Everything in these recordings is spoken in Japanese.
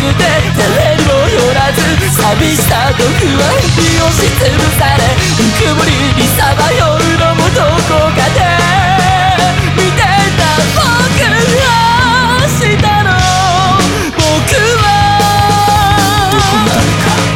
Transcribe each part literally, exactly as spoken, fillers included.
くて誰にも寄らず、寂しさと不安に押しつぶされ、ぬくもりにさまようのもどこかで見てた僕はしたの。僕はどこに誰か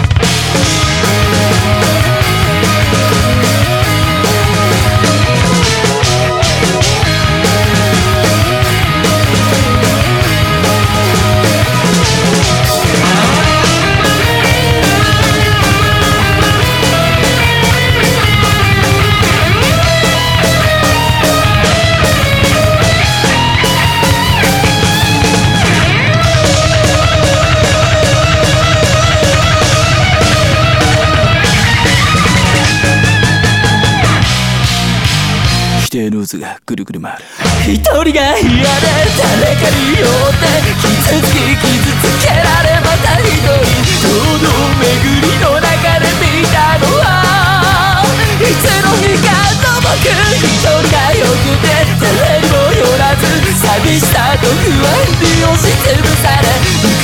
否定の渦がぐるぐる回る。一人が嫌で誰かによって傷つき傷つけられ、また一人堂々巡りの中で見たのはいつの日かの僕。一人がよくて誰にも寄らず、寂しさと不安に押しつぶされ、